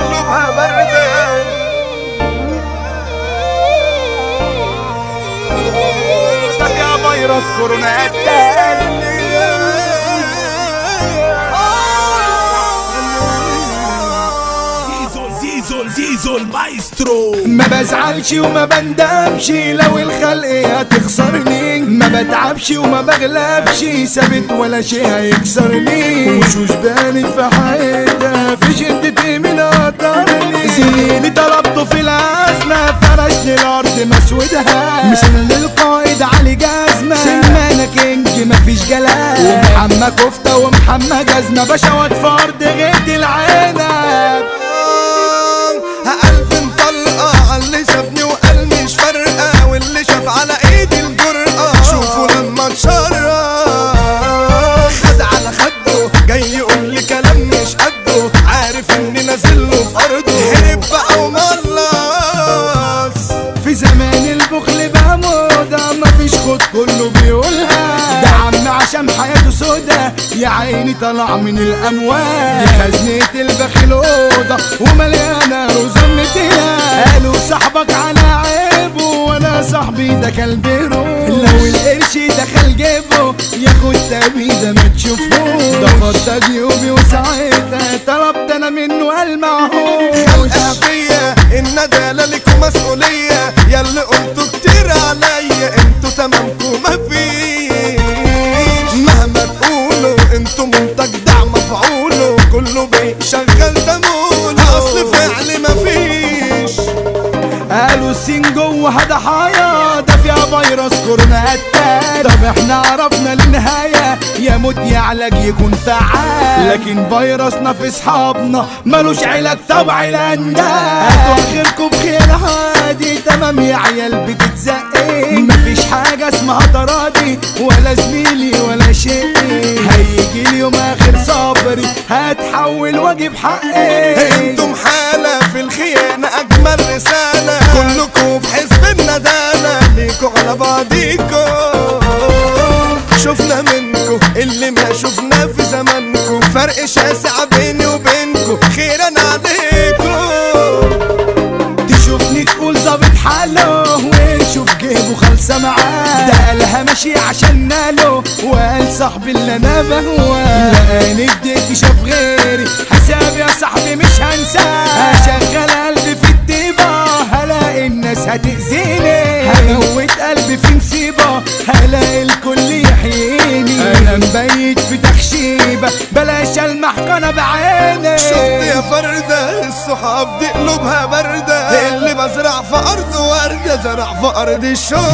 تقلبها باردة. ده فيها فيروس كورونا التاني. زيزو المايسترو. ما بزعلش وما بندمش لو الخلق هتخسرني، ما بتعبش وما بغلبش ثابت ولا شيء هيكسرني، وشوش بانت في حياتها في شدتي من قطرني، زميلي طلبته في الأزمة فرش للأرض مسودها، مثل للقائد علي جزمة سمانة كينج مفيش جلال، ومحمى كفتة ومحمى جزمة بشوات فرد غيد العنب. ألف طلقة عاللي سابني وقال مش فارقة، واللي شاف على ايدي الجرأة شوفوا لما اتشرف، خد على خده جاي يقول لي كلام مش قده، عارف اني نازل له في ارضه، هرب بقى وملص. في زمان البخل بقى موضة مفيش خد كله بيقولها، ده عم عشان حياته سودا يا عيني طلع من الاموال، دي خزنة البخيل اوضة ومليانة رزمتها، قالوا صاحبك على عيبه وانا صاحبي ده كلب روح، لو القرش دخل جيبه ياخد تبيده ما تشوفوش، ده فضى جيوبي وساعتها طلبت انا منه قال معهوش. خلقها فيا الندالة ليكوا مسؤولية، ياللي قلتوا كتير عليا انتوا تمامكوا مفيش، مهما تقولوا انتوا منتج دعم مفعوله، كله بيشغل تموله، اصل فعل مفيش. قالوا السين جوه ضحايا ده فيها فيروس كورونا التاني، طب احنا عرفنا النهاية يا موت يا علاج يكون فعال، لكن فيروسنا في صحابنا ملوش علاج طبع الاندال، هاتوا اخركم بخير عادي تمام يا عيال بتتزقين، مفيش حاجة اسمها تراضي ولا زميلي ولا شيء، هيجي اليوم اخر صبري هتحول واجيب حقي، انتم حالة في الخيانة اجمل رسالة، كلكم في حزب الندالة ليكوا على بعضيكوا، شفنا منكم اللي ما شفنا في زمانكم، فرق شاسع بيني وبينكم خيرا عليكم، تشوفني تقول ظابط حاله ونشوف جيبه خالصة معاه، ده قالها ماشي عشان ناله وقال صاحبي اللي انا بهواه، لقاني بديتي شاف غيري حسابي يا صاحبي مش هنساه، هشغل قلبي في الطيبة هلاقي الناس هتأذيني، هموت قلبي في مصيبة هلاقي الكل يحييني، انا مبيت في تخشيبة بلاش المحكمة بعيني، شفت يا فردة الصحاب دي قلوبها باردة، اللي بزرع في أرض وردة زرع في أرض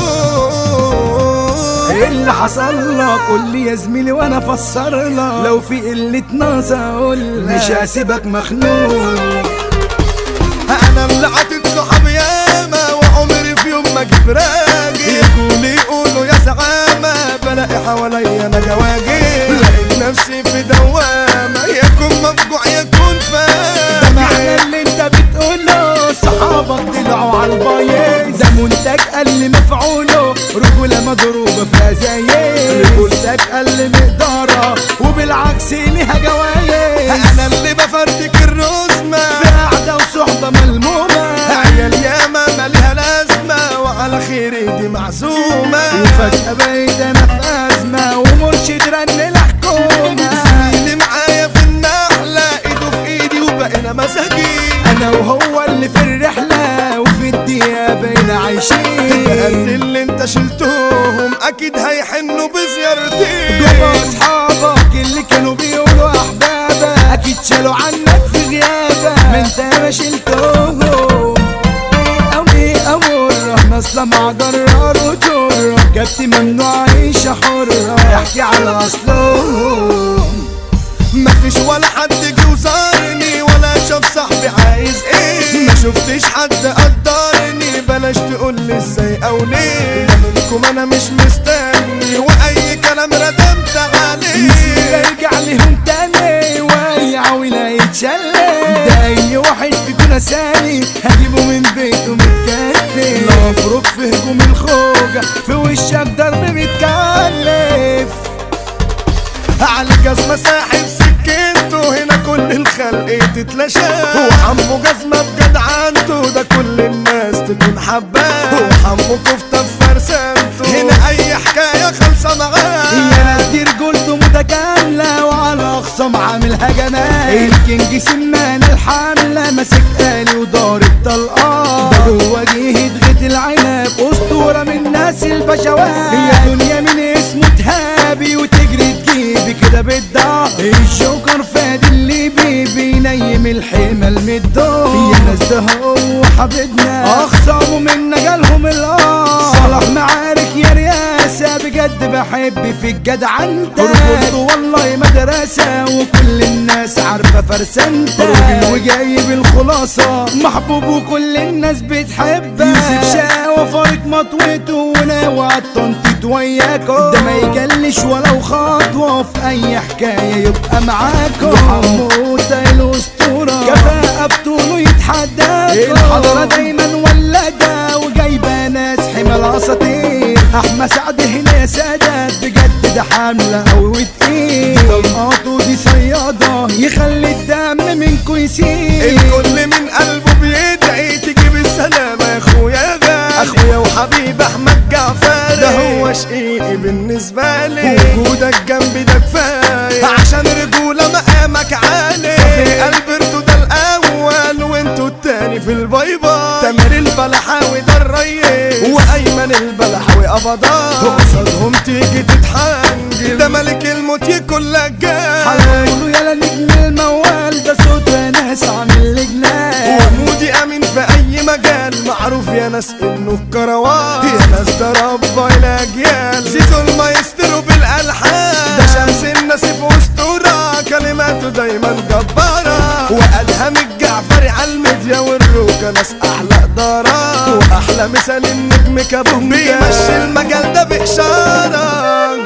الشوق. ايه اللي حصل لك قول لي يا زميلي وانا افسر لك، لو في قلة ناس اقول لك مش هسيبك مخنوق، أنا اللي عطيت صحاب ياما وعمري في يوم ما أجيب راجل، يقولوا يا زعامة بلاقي حواليا أنا جواجل، لقيت نفسي في دوامة يكون مفجوع يكون فاهم، ده معنى اللي انت بتقوله صحابك طلعوا على البايظ، ده منتج قل مفعوله رجولة مضروبة في ازايز، رجولتك قل مقدارها وبالعكس ليها جوايز، أنا اللي بفرتك الرسمة في قعدة وصحبة ملمومة، عيال ياما مالها لازمة وعلى خيري دي معزومة، وفجأة بقيت انا في ازمة ومرشد رن الحكومة، زميلي معايا في النحلة ايده في ايدي وبقينا مساكين، انا وهو اللي في الرحلة وفي الدقيقة بقينا عايشين، قد اللي انت شلتهم اكيد هيحنوا بزيارتي، دول اصحابك اللي كانوا بيقولوا احبابك اكيد شالوا عنك في غيابك، ما انت ما شلتهم او ايه امر نصلة مع جرار وجرة، جبت ممنوع عيشة حرة احكي على اصلهم، مفيش ولا حد جه وزارني ولا شاف صاحبي عايز ايه، ما شفتش حد قدرني بلاش تقولي ازاي او ليه، ده منكم انا مش مستني واي كلام ردمت عليه، نسيت ارجع لهم تاني ويا ولا يتشلل، ده اي واحد فيكم نساني هجيبه من بيته متكتف، لو افرك في هجوم الخوجة في وشك ضرب متكلف، على الجزمة ساحب سكته هنا كل الخير الخلق تتلاشى وحمو جزمة بجدعنته ده كل الناس تكون حباه وحمو كفتة في فرسانته هنا اي حكاية خالصة معاه يا ناس دي رجولته متكاملة وعلى اخصام عاملها جمال الكينج سمان الحملة ماسك آلي ودار الطلقات ده جوه جهة غيت العنب اسطورة من ناس البشوات هي دنيا من اسمه تهابي وتجري تجيبي كده بالدار الجوكر فادي اللي بينيم الحمل من الدور يا ناس ده هو حبيبنا اخصامه منا جالهم الارض صلاح معارك يا رياسة بجد بحب في الجدع انت رجولته والله مدرسة وكل الناس عارفة فرسانته راجل وجايب الخلاصة محبوب وكل الناس بتحبه يوسف شاوة فارق مطوته وناوي عالتنطيط وياكو ده ما يجلش ولو خطوة في اي حكاية يبقى معاكو حموتة الاسطورة كفاءة بطوله يتحداكو الحضرة دايما ولادة وجايبة ناس حمل اساطير احمد سعد هنا يا سادات بجد ده حاملة قوي وتقيل طلقاته دي صيادة يخلي الدم منكو يسيل الكل من قلبه بيدعي تجيب السلامة يا اخويا غالي اخويا وحبيب احمد جعفر ده هو شقيقي بالنسبة لي وجودك جنبي ده كفاية عشان رجولة مقامك عالي في البرتو ده الاول وانتو التاني في البيضة تامر البلحاوي ده الريس وايمن البلحاوي ابضان قصادهم تيجي تتحنجل ده ملك الموت يكون لك جال حلوله يلا نجم الموال ده صوت ناس عامل لجنان ومودي امين في اي مجال معروف يا ناس انه الكروان يا ناس ده ربى الاجيال زيزو المايسترو بالالحان ده شمس النسيف واسطوره كلماته دايما جباره وادهم الجعفري على الميديا والروكه ناس احلى اداره واحلى مثال النجم كابونجا بيمشي المجال ده باشاره